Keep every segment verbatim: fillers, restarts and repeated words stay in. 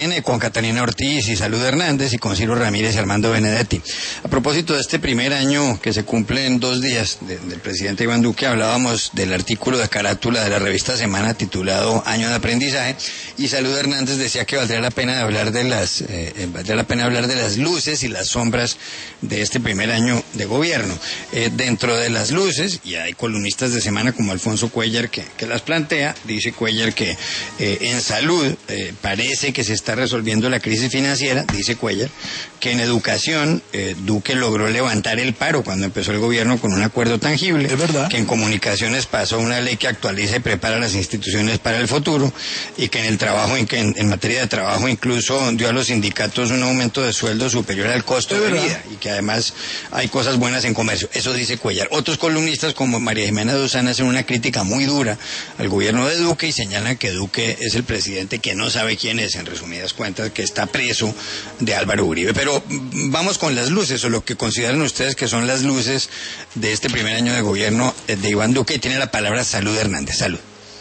Con Catalina Ortiz y Salud Hernández y con Ciro Ramírez y Armando Benedetti. A propósito de este primer año que se cumple en dos días de, del presidente Iván Duque, hablábamos del artículo de carátula de la revista Semana titulado Año de Aprendizaje, y Salud Hernández decía que valdría la pena hablar de las eh, valdría la pena hablar de las luces y las sombras de este primer año de gobierno. Eh, dentro de las luces, y hay columnistas de Semana como Alfonso Cuellar que, que las plantea, dice Cuellar que eh, en salud eh, parece que se está resolviendo la crisis financiera, dice Cuellar, que en educación eh, Duque logró levantar el paro cuando empezó el gobierno con un acuerdo tangible, es verdad, que en comunicaciones pasó una ley que actualiza y prepara las instituciones para el futuro, y que en el trabajo, en, en, en materia de trabajo incluso dio a los sindicatos un aumento de sueldo superior al costo de vida, y que además hay cosas buenas en comercio. Eso dice Cuellar. Otros columnistas como María Jimena Duzán hacen una crítica muy dura al gobierno de Duque y señalan que Duque es el presidente que no sabe quién es, en resumidas cuentas, que está preso de Álvaro Uribe. Pero vamos con las luces, o lo que consideran ustedes que son las luces de este primer año de gobierno de Iván Duque, y tiene la palabra Salud Hernández. Salud.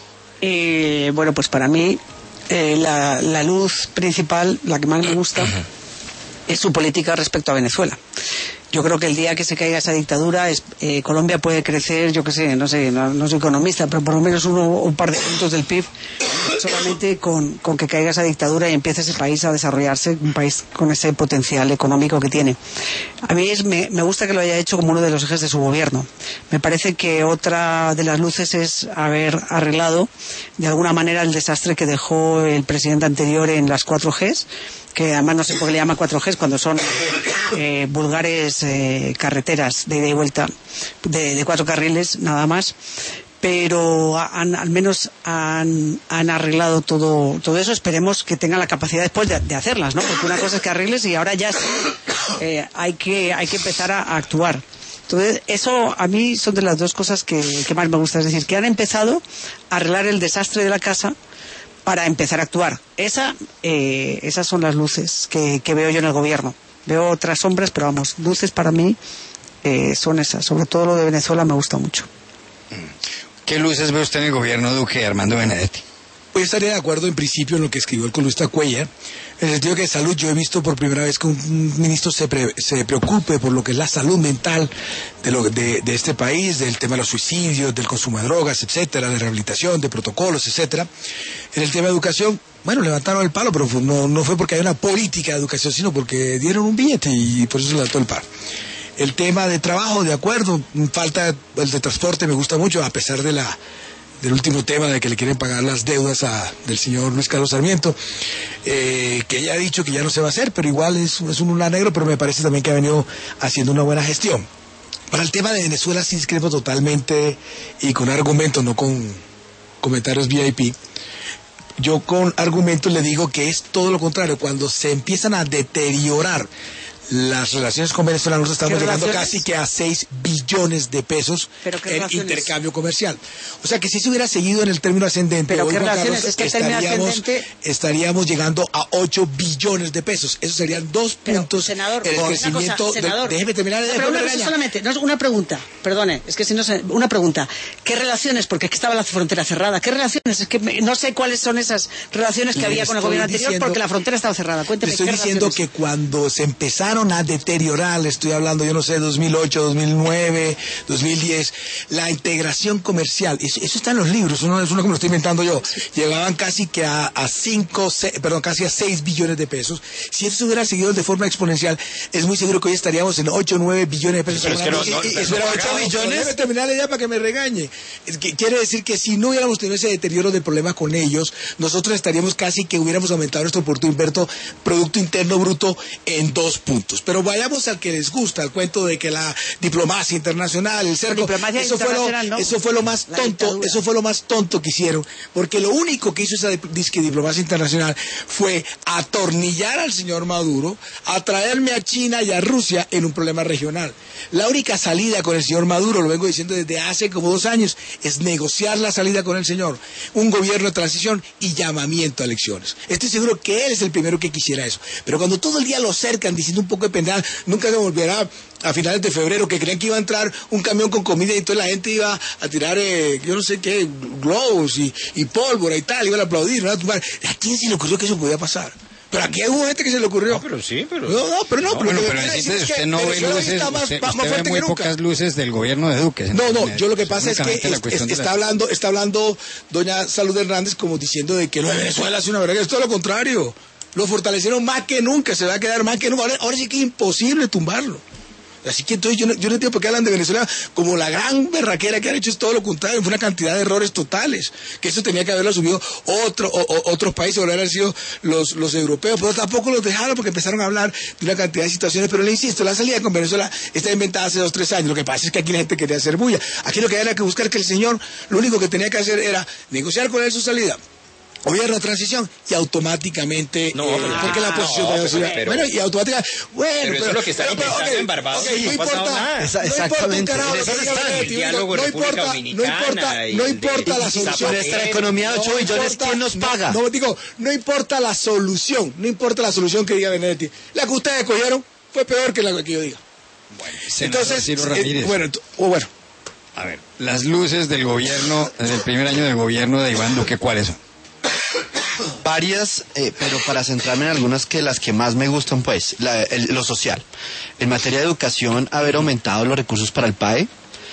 Eh, bueno, pues para mí eh, la, la luz principal, la que más me gusta, es su política respecto a Venezuela. Yo creo que el día que se caiga esa dictadura, es, eh, Colombia puede crecer, yo qué sé, no sé, no, no soy economista, pero por lo menos uno, un par de puntos del P I B, solamente con, con que caiga esa dictadura y empiece ese país a desarrollarse, un país con ese potencial económico que tiene. A mí es, me, me gusta que lo haya hecho como uno de los ejes de su gobierno. Me parece que otra de las luces es haber arreglado de alguna manera el desastre que dejó el presidente anterior en las cuatro Ges, que además no sé por qué le llama cuatro Ges cuando son eh, vulgares eh, carreteras de ida y vuelta de, de cuatro carriles nada más, pero han, al menos han, han arreglado todo todo eso. Esperemos que tengan la capacidad después de, de hacerlas, ¿no? Porque una cosa es que arregles y ahora ya eh, hay que hay que empezar a, a actuar. Entonces, eso a mí son de las dos cosas que, que más me gusta, es decir, que han empezado a arreglar el desastre de la casa para empezar a actuar. Esa, eh, esas son las luces que, que veo yo en el gobierno. Veo otras sombras, pero vamos, luces para mí eh, son esas. Sobre todo lo de Venezuela me gusta mucho. ¿Qué luces ve usted en el gobierno Duque, Armando Benedetti? Pues estaría de acuerdo en principio en lo que escribió el columnista Cuellar, en el sentido que de salud yo he visto por primera vez que un ministro se, pre, se preocupe por lo que es la salud mental de, lo, de, de este país, del tema de los suicidios, del consumo de drogas, etcétera, de rehabilitación, de protocolos, etcétera. En el tema de educación, bueno, levantaron el palo, pero no, no fue porque hay una política de educación, sino porque dieron un billete y por eso se levantó el palo. El tema de trabajo, de acuerdo, falta el de transporte, me gusta mucho, a pesar de la del último tema de que le quieren pagar las deudas a, del señor Luis Carlos Sarmiento, eh, que ella ha dicho que ya no se va a hacer, pero igual es, es un luna negro, pero me parece también que ha venido haciendo una buena gestión. Para el tema de Venezuela sí discrepo totalmente y con argumentos, no con comentarios V I P. Yo con argumentos le digo que es todo lo contrario. Cuando se empiezan a deteriorar las relaciones con Venezuela, nosotros estamos llegando casi que a seis billones de pesos en intercambio comercial. O sea que si se hubiera seguido en el término ascendente, ¿Pero hoy, qué Juan relaciones? Carlos, Es que el estaríamos, ascendente... estaríamos llegando a ocho billones de pesos. Eso serían dos Pero, puntos senador, en el una crecimiento. cosa, senador, de, déjeme terminar. No, pero una cosa solamente, no, una pregunta, perdone, es que si no sé, una pregunta. ¿Qué relaciones? Porque es que estaba la frontera cerrada. ¿Qué relaciones? Es que me, no sé cuáles son esas relaciones que le había con el gobierno anterior diciendo, porque la frontera estaba cerrada. Cuénteme. Le estoy ¿qué diciendo relaciones? que cuando se empezaron a deteriorar, le estoy hablando, yo no sé, dos mil ocho, dos mil nueve, dos mil diez, la integración comercial, eso, eso está en los libros, eso no es uno que me lo estoy inventando yo, llegaban casi que a, a cinco, seis, perdón, casi a seis billones de pesos. Si eso hubiera seguido de forma exponencial, es muy seguro que hoy estaríamos en ocho o nueve billones de pesos. Pero es que no, no, eso era ocho billones. Déjame terminar ya para que me regañe. Es que quiere decir que si no hubiéramos tenido ese deterioro de problema con ellos, nosotros estaríamos casi que hubiéramos aumentado nuestro Producto Interno, Producto Interno Bruto en dos puntos. Pero vayamos al que les gusta, el cuento de que la diplomacia internacional, el cerco, eso fue lo, no. eso fue lo más la tonto, dictadura. Eso fue lo más tonto que hicieron, porque lo único que hizo esa disque diplomacia internacional fue atornillar al señor Maduro, atraerme a China y a Rusia en un problema regional. La única salida con el señor Maduro, lo vengo diciendo desde hace como dos años, es negociar la salida con el señor, un gobierno de transición y llamamiento a elecciones. Estoy seguro que él es el primero que quisiera eso, pero cuando todo el día lo cercan diciendo un poco de pendejada, nunca se volverá a finales de febrero, que creían que iba a entrar un camión con comida y toda la gente iba a tirar, eh, yo no sé qué, globos y, y pólvora y tal, iban a aplaudir, iban a tumbar. ¿A quién se le ocurrió que eso podía pasar? Pero aquí hubo gente que se le ocurrió. No, pero sí, pero... No, no, pero no. No, pero bueno, lo que pero quiero decir entonces es que usted no ve Venezuela luces, está más, usted, más usted ve fuerte muy que nunca. pocas luces del gobierno de Duque. No, no, yo lo que pasa es que únicamente la es- cuestión es- de está la- hablando, está hablando doña Salud Hernández como diciendo de que lo de Venezuela es una verdad, que es todo lo contrario. Lo fortalecieron más que nunca, se va a quedar más que nunca. Ahora, ahora sí que es imposible tumbarlo. Así que entonces yo no, yo no entiendo por qué hablan de Venezuela como la gran berraquera que han hecho, es todo lo contrario, fue una cantidad de errores totales, que eso tenía que haberlo asumido otro, o, o, otros países, o haber sido los, los europeos, pero tampoco los dejaron porque empezaron a hablar de una cantidad de situaciones, pero le insisto, la salida con Venezuela está inventada hace dos, tres años, lo que pasa es que aquí la gente quería hacer bulla, aquí lo que había que buscar que el señor, lo único que tenía que hacer era negociar con él su salida, gobierno de transición y automáticamente No, eh, pero- porque la ah, posición no, de la pero- ciudad- pero- bueno y automáticamente bueno Pero eso es lo que están intentando ok, en Barbados ok, y no no ha pasado importa nada. no Exactamente. importa un carajo En lo que esas diga están, Benedetti, el diálogo no República importa no Dominicana importa y no el de importa la solución Nuestra economía de ocho billones, ¿quién nos paga? no, no digo no importa la solución no importa la solución que diga Benedetti, la que ustedes cogieron fue peor que la que yo diga. Senador Entonces Ciro eh, Ramírez. bueno ent- o bueno A ver, las luces del gobierno, del primer año del gobierno de Iván Duque, ¿cuáles son? Varias, eh, pero para centrarme en algunas que las que más me gustan, pues, la- el- lo social. En materia de educación, haber aumentado los recursos para el P A E,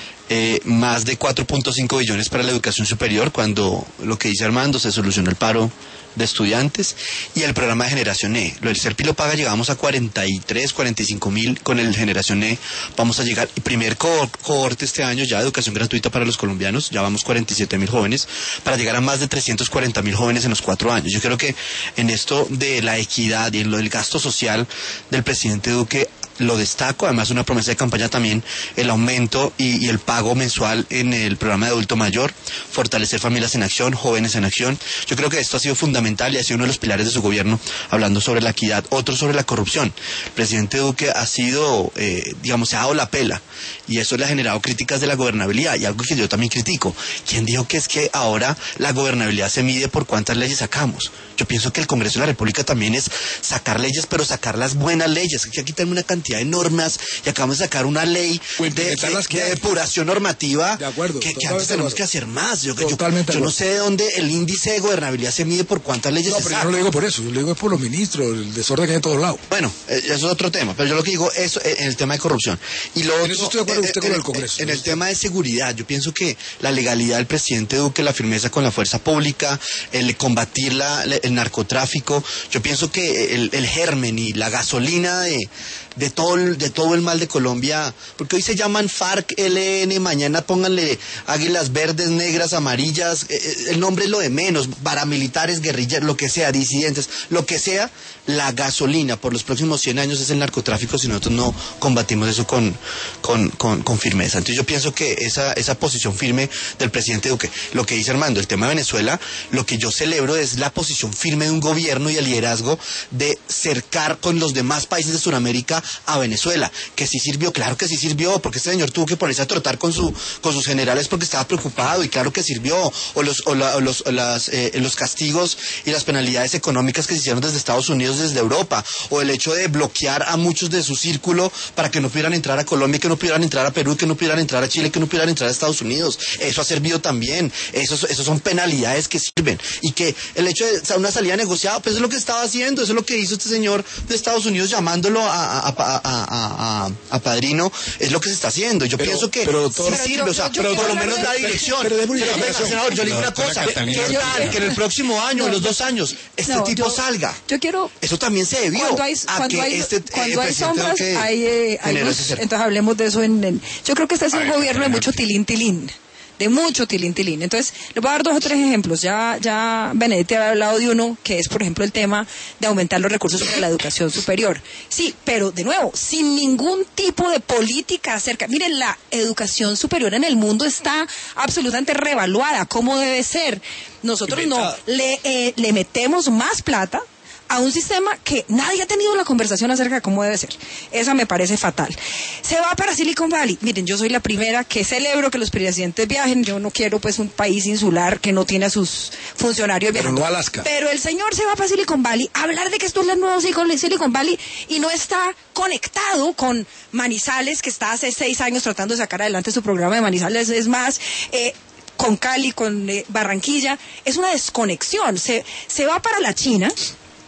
eh, más de cuatro punto cinco billones para la educación superior, cuando lo que dice Armando, se solucionó el paro de estudiantes, y el programa de Generación E. Lo del Serpi lo paga, llegamos a cuarenta y tres, cuarenta y cinco mil, con el Generación E vamos a llegar, y primer co- cohorte este año ya de educación gratuita para los colombianos, ya vamos cuarenta y siete mil jóvenes, para llegar a más de trescientos cuarenta mil jóvenes en los cuatro años. Yo creo que en esto de la equidad y en lo del gasto social del presidente Duque, lo destaco, además una promesa de campaña también, el aumento y, y el pago mensual en el programa de adulto mayor, fortalecer familias en acción, jóvenes en acción. Yo creo que esto ha sido fundamental y ha sido uno de los pilares de su gobierno, hablando sobre la equidad. Otro sobre la corrupción. El presidente Duque ha sido, eh, digamos, se ha dado la pela, y eso le ha generado críticas de la gobernabilidad, y algo que yo también critico. ¿Quién dijo que es que ahora la gobernabilidad se mide por cuántas leyes sacamos? Yo pienso que el Congreso de la República también es sacar leyes, pero sacar las buenas leyes, que aquí tenemos una cantidad de normas, y acabamos de sacar una ley O de, implementar las que de hay. depuración normativa, De acuerdo, que, que totalmente antes de tenemos acuerdo. que hacer más. Yo, yo, Totalmente de yo no acuerdo. sé de dónde el índice de gobernabilidad se mide por cuántas leyes no se pero yo sacan. no lo digo por eso yo lo digo por los ministros el desorden que hay en todos lados. Bueno, eh, eso es otro tema, pero yo lo que digo es eh, en el tema de corrupción. Y lo En otro, eso estoy de acuerdo eh, usted en con el- el Congreso. En el tema de seguridad, yo pienso que la legalidad del presidente Duque, la firmeza con la fuerza pública, el combatir la, la- el narcotráfico, yo pienso que el, el germen y la gasolina de, de, todo el, de todo el mal de Colombia, porque hoy se llaman FARC, L N, mañana pónganle águilas verdes, negras, amarillas, eh, eh, el nombre es lo de menos, paramilitares, guerrilleros, lo que sea, disidentes, lo que sea, la gasolina por los próximos cien años es el narcotráfico si nosotros no combatimos eso con, con, con, con firmeza. Entonces yo pienso que esa, esa posición firme del presidente Duque, lo que dice Armando, el tema de Venezuela, lo que yo celebro es la posición firme de un gobierno y el liderazgo de cercar con los demás países de Sudamérica a Venezuela, que sí sirvió, claro que sí sirvió, porque este señor tuvo que ponerse a trotar con su con sus generales porque estaba preocupado, y claro que sirvió, o los o, la, o los o las eh, los castigos y las penalidades económicas que se hicieron desde Estados Unidos, desde Europa, o el hecho de bloquear a muchos de su círculo para que no pudieran entrar a Colombia, que no pudieran entrar a Perú, que no pudieran entrar a Chile, que no pudieran entrar a Estados Unidos. Eso ha servido también. Esos, esos son penalidades que sirven. Y que el hecho de o sea, una salida negociada, pues eso es lo que estaba haciendo, eso es lo que hizo este señor de Estados Unidos llamándolo a, a, a, a, a, a, a padrino, es lo que se está haciendo. Yo Pero- pienso que pero sí todo- sirve, o sea, yo- yo pero por quiero lo menos hablar la de- dirección. pero démosle Pero una venga, explicación. senador, yo le digo La una doctora cosa, Catalina ¿qué Ortiz. tal que en el próximo año, en los dos años, este No, tipo yo- salga? Yo quiero... Eso también se debió Cuando hay, a cuando que hay, este eh, cuando hay presidente sombras, Duque hay, eh, hay generó luz. ese cerco. Entonces hablemos de eso en... en- yo creo que este es A un ver, gobierno de Catalina mucho Ortiz. tilín tilín. De mucho tilín tilín. Entonces, les voy a dar dos o tres ejemplos. Ya, ya Benedetti había hablado de uno, que es, por ejemplo, el tema de aumentar los recursos para la educación superior. Sí, pero de nuevo, sin ningún tipo de política acerca. Miren, la educación superior en el mundo está absolutamente revaluada. ¿Cómo debe ser? Nosotros no le, eh, le metemos más plata a un sistema que nadie ha tenido la conversación acerca de cómo debe ser. Esa me parece fatal. Se va para Silicon Valley. Miren, yo soy la primera que celebro que los presidentes viajen. Yo no quiero pues un país insular que no tiene a sus funcionarios Pero viajando. no Alaska. Pero el señor se va para Silicon Valley a hablar de que esto es el nuevo Silicon Valley y no está conectado con Manizales, que está hace seis años tratando de sacar adelante su programa de Manizales. Es más... Eh, con Cali, con eh, Barranquilla, es una desconexión. Se, se va para la China,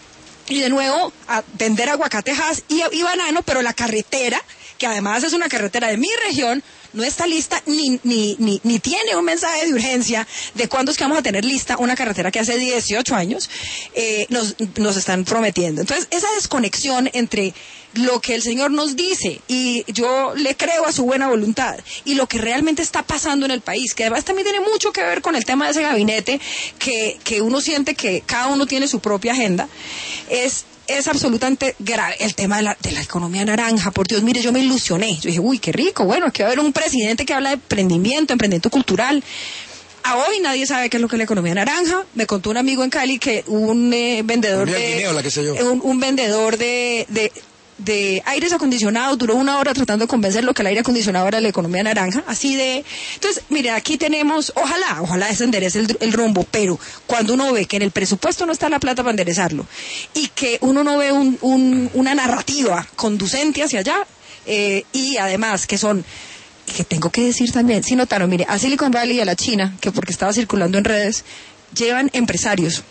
y de nuevo a vender aguacatejas y, y banano, pero la carretera, que además es una carretera de mi región, no está lista ni, ni, ni, ni tiene un mensaje de urgencia de cuándo es que vamos a tener lista una carretera que hace dieciocho años eh, nos, nos están prometiendo. Entonces, esa desconexión entre lo que el señor nos dice, y yo le creo a su buena voluntad, y lo que realmente está pasando en el país, que además también tiene mucho que ver con el tema de ese gabinete, que, que uno siente que cada uno tiene su propia agenda, es... es absolutamente grave el tema de la, de la economía naranja. Por Dios, mire, yo me ilusioné. Yo dije, uy, qué rico, bueno, aquí va a haber un presidente que habla de emprendimiento, emprendimiento cultural. A hoy nadie sabe qué es lo que es la economía naranja. Me contó un amigo en Cali que un eh, vendedor de... Guineo, la que sé yo. Un, un vendedor de... de de aires acondicionados, duró una hora tratando de convencerlo que el aire acondicionado era la economía naranja, así de... Entonces, mire, aquí tenemos, ojalá, ojalá se enderece el, el rumbo, pero cuando uno ve que en el presupuesto no está la plata para enderezarlo, y que uno no ve un, un, una narrativa conducente hacia allá, eh, y además que son... y que tengo que decir también, si notaron, mire, a Silicon Valley y a la China, que porque estaba circulando en redes, llevan empresarios,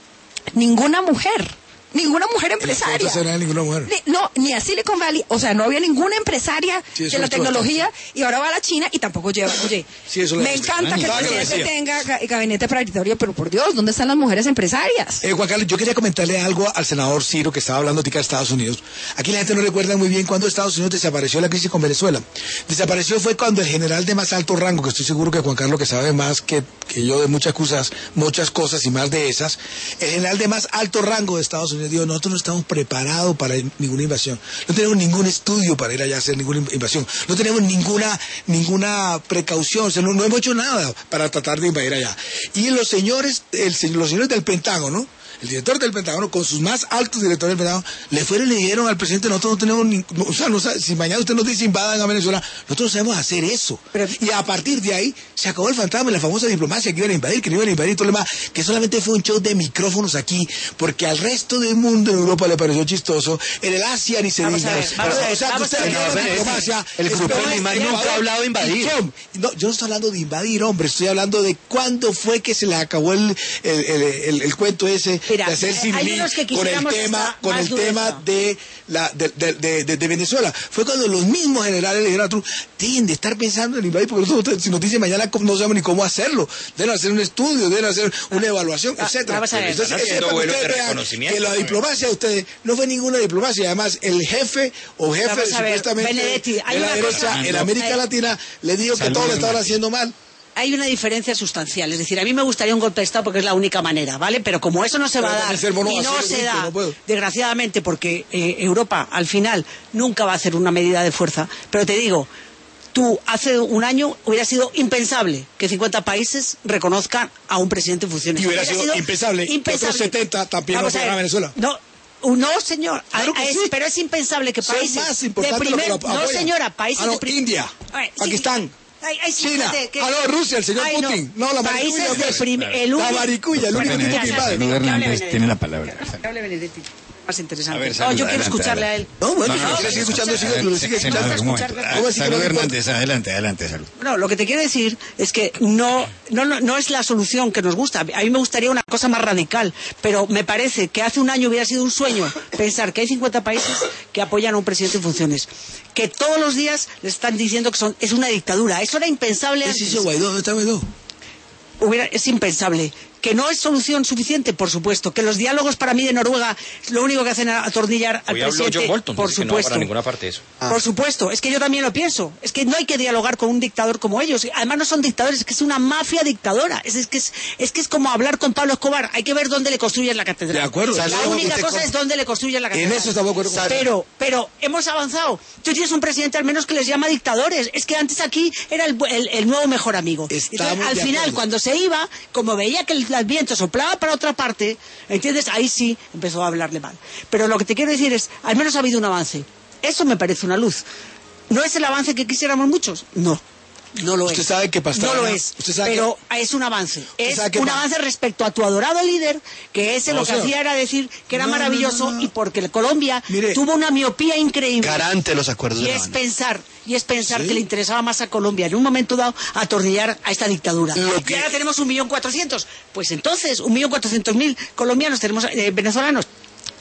ninguna mujer. Ninguna mujer empresaria. No era ninguna mujer. Ni, no, ni a Silicon Valley, o sea, no había ninguna empresaria sí, de la tecnología, bastante. Y ahora va a la China y tampoco lleva. Oye, sí, me encanta que el presidente tenga gabinete paritario, pero por Dios, ¿dónde están las mujeres empresarias? Eh, Juan Carlos, yo quería comentarle algo al senador Ciro, que estaba hablando de Estados Unidos. Aquí la gente no recuerda muy bien cuando Estados Unidos desapareció la crisis con Venezuela. Desapareció fue cuando el general de más alto rango, que estoy seguro que Juan Carlos, que sabe más que, que yo de muchas cosas, muchas cosas y más de esas, el general de más alto rango de Estados Unidos dijo, nosotros no estamos preparados para ninguna invasión, no tenemos ningún estudio para ir allá a hacer ninguna invasión, no tenemos ninguna ninguna precaución, o sea, no, no hemos hecho nada para tratar de invadir allá. Y los señores, el, los señores del Pentágono, el director del Pentágono, con sus más altos directores del Pentágono, le fueron y le dijeron al presidente, nosotros no tenemos, ni, o sea, no, si mañana usted nos dice invadan a Venezuela, nosotros no sabemos hacer eso. Pero, y a partir de ahí, se acabó el fantasma, la famosa diplomacia que iban a invadir, que no iban a invadir, todo lo demás, que solamente fue un show de micrófonos aquí, porque al resto del mundo en Europa le pareció chistoso, en el Asia ni se vamos diga. A ver, vamos a ver, o sea, vamos que usted a ver, la diplomacia, el grupo de Lima nunca ha hablado de invadir. No, yo no estoy hablando de invadir, hombre, estoy hablando de cuándo fue que se le acabó el, el, el, el, el cuento ese. Mira, de hacer civil con el tema con el tema de la de, de, de, de, de Venezuela. Fue cuando los mismos generales le dijeron a Trump, tienen de estar pensando en invadir, porque nosotros, si nos dicen mañana no sabemos ni cómo hacerlo, deben hacer un estudio, deben hacer una evaluación, ah, etcétera. Entonces, eso es para que ustedes vean que la diplomacia de ustedes no fue ninguna diplomacia. Además, el jefe o jefe supuestamente Benedetti, hay de la una derecha cosa, en América hay, Latina le dijo que todo lo estaban haciendo mal. Hay una diferencia sustancial, es decir, a mí me gustaría un golpe de Estado porque es la única manera, ¿vale? Pero como eso no se va a dar y no se da, desgraciadamente, porque eh, Europa al final nunca va a hacer una medida de fuerza, pero te digo, tú hace un año hubiera sido impensable que cincuenta países reconozcan a un presidente en funciones. Y hubiera, hubiera sido, sido impensable, impensable que otros setenta también no fueran a Venezuela. No, no, señor, claro es, sí. Pero es impensable que países más de primer... Lo que lo no, señora, países ah, no, de primer... India, ver, Pakistán... Sí. Ay, ay, sí, China, que... ah, no, Rusia, el señor ay, Putin. No, no la maricuya. Prim... el único... La maricuya, el único tipo que invade. Hernández tiene la palabra. Hable Benedetti. Más interesante. Ver, salud, no, yo quiero adelante, escucharle adelante. a él. No, bueno, no, no, no, no, sigue escuchando, sigue, senador, sigue escuchando. senador, un momento. ¿Cómo así Salud que no Hernández, adelante, adelante, salud. No, lo que te quiero decir es que no, no, no, no es la solución que nos gusta. A mí me gustaría una cosa más radical, pero me parece que hace un año hubiera sido un sueño pensar que hay cincuenta países que apoyan a un presidente en funciones, que todos los días les están diciendo que son, es una dictadura. Eso era impensable antes. ¿Qué hizo Guaidó? ¿Dónde está Guaidó? Hubiera, es impensable. Que no es solución suficiente, por supuesto. Que los diálogos para mí de Noruega lo único que hacen es atornillar al Hoy presidente. John Bolton, por dice supuesto. Que no para ninguna parte eso. Ah. Por supuesto. Es que yo también lo pienso. Es que no hay que dialogar con un dictador como ellos. Además no son dictadores, es que es una mafia dictadora. Es, es, que, es, es que es como hablar con Pablo Escobar. Hay que ver dónde le construyen la catedral. De acuerdo. La Salud, única cosa con... es dónde le construyen la catedral. En eso estamos de acuerdo. Pero, pero hemos avanzado. Tú tienes un presidente al menos que les llama dictadores. Es que antes aquí era el, el, el nuevo mejor amigo. Entonces, al final, acuerdo. Cuando se iba, como veía que el, el viento soplaba para otra parte, ¿entiendes? Ahí sí empezó a hablarle mal. Pero lo que te quiero decir es, al menos ha habido un avance. Eso me parece una luz. ¿No es el avance que quisiéramos muchos? No. No lo usted es. Sabe que Pastrana, no lo es. Usted sabe pero que... es un avance. Es un pa... avance respecto a tu adorado líder, que ese no, lo que hacía era decir que era no, maravilloso no, no, no. y porque Colombia Mire, tuvo una miopía increíble. Garante los acuerdos y de es La Habana. pensar y es pensar ¿Sí? que le interesaba más a Colombia en un momento dado atornillar a esta dictadura. Que... Y ahora tenemos un millón cuatrocientos. Pues entonces, un millón cuatrocientos mil colombianos tenemos, eh, venezolanos.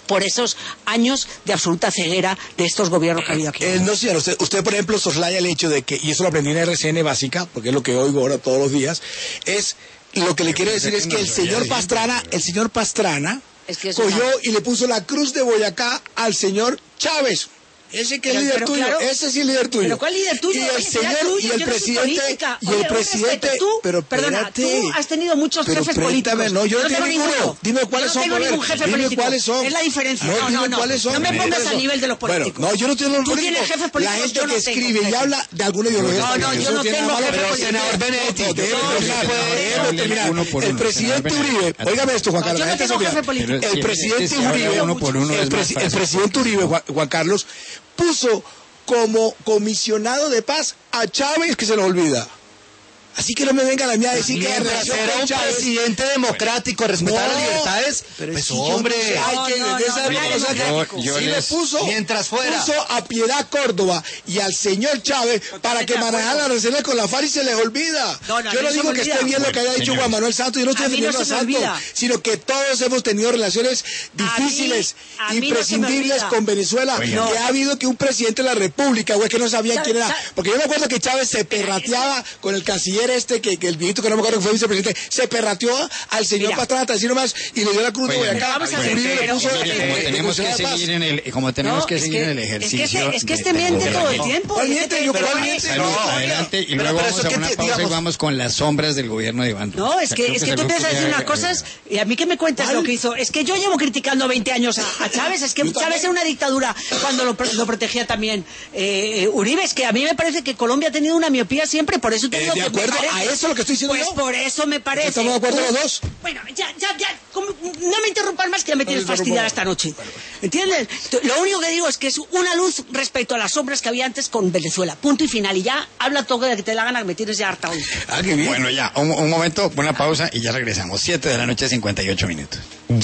por esos años de absoluta ceguera de estos gobiernos que ha habido aquí. Eh, no, señor, usted, usted, por ejemplo, soslaya el hecho de que, y eso lo aprendí en R C N básica, porque es lo que oigo ahora todos los días, es, lo que le quiero decir es que el señor Pastrana, el señor Pastrana, es que cogió una... y le puso la cruz de Boyacá al señor Chávez. Ese que es líder pero, tuyo, claro, ese sí es líder tuyo. ¿Pero cuál líder tuyo? Y el Oye, señor, tuyo, y el yo presidente, no y Oye, el presidente, tú, pero perdona, espérate, tú has tenido muchos pero jefes préstame, políticos. no, yo no, no tengo ninguno. ninguno. Dime cuáles yo no son, tengo ningún jefe dime político. cuáles son. Es la diferencia. No, No, dime no, no. cuáles son. No me Dime pongas cuáles al son. nivel de los políticos. Bueno, no, yo no tengo los Tú políticos. tienes jefes La políticos, gente yo no que tengo escribe y jefes. habla de alguna ideología. No, no, yo Eso no tiene tengo nada malo, jefe pero político. senador Benedetti, No, déjeme no, terminar, no, déjeme no, terminar. uno por El uno, presidente senador Uribe, Benedetti. óigame esto, Juan No, Carlos. yo la no gente tengo se olvida. jefe político. Pero El si presidente se habla Uribe, uno por uno, el, es más presi- el fácil. presidente Uribe, Juan, Juan Carlos, puso como comisionado de paz a Chávez, que se nos olvida. Así que no me vengan a mí a decir que la Mientras relación era con un Chávez... presidente democrático, respetar No, las libertades, pero pues es que yo hombre, no sé, hay que No, no, de esa no, época, no, o sea, yo- que yo sí les- le puso, mientras fuera. puso a Piedad Córdoba y al señor Chávez para que de acuerdo. manejaran las relaciones con la FARC y se les olvida. No, no, a yo mí no no se digo me que olvida. esté bien lo que haya dicho señor. Juan Manuel Santos, yo no estoy A mí no defendiendo a se me Santos, olvida. sino que todos hemos tenido relaciones difíciles, a mí no se me imprescindibles olvida. con Venezuela, Oiga. que ha habido que un presidente de la República, güey, que no sabía ¿Sabe- quién era, sabe- porque yo me acuerdo que Chávez se perrateaba con el canciller este, que, que el viejito que no me acuerdo que fue vicepresidente, se perrateó al señor Mira. Pastrana, así nomás, y le dio la cruz de Oiga, Boyacá. vamos a y ver, Uribe le pero- puso, pero- eh, como eh, tenemos que negociar paz. seguir en el como tenemos No, que es seguir que- en el es que ejercicio este- es que de- este de- miente de- todo de- el tiempo. ¿Cuál Dice miente? que- Yo pero cuál oye, miente? Salud, No, adelante y pero- luego pero vamos eso a que una te- pausa y digamos- vamos con las sombras del gobierno de Iván Duque. No, es que, Creo es que tú Salud te vas a decir quería- unas cosas y a mí que me cuentas lo que hizo. Es que yo llevo criticando veinte años a, a Chávez, es que Yo también. Chávez era una dictadura cuando lo, pro- lo protegía también eh, eh, Uribe. Es que a mí me parece que Colombia ha tenido una miopía siempre, por eso te Eh, digo de que me acuerdo parece- a eso lo que estoy diciendo Pues yo. por eso me parece. Estamos de acuerdo un- los dos. Bueno, ya, ya, ya, como- no me interrumpan más que ya me tienes interrumpo fastidiada más. esta noche. ¿Entiendes? T- Lo único que digo es que es una luz respecto a las sombras que había antes con Venezuela. Punto y final. Y ya habla todo de que te la gana, que me tienes ya harta hoy. Ah, qué bien. Bueno, ya, un, un momento, una pausa y ya regresamos. Siete de la noche, cincuenta y ocho minutos.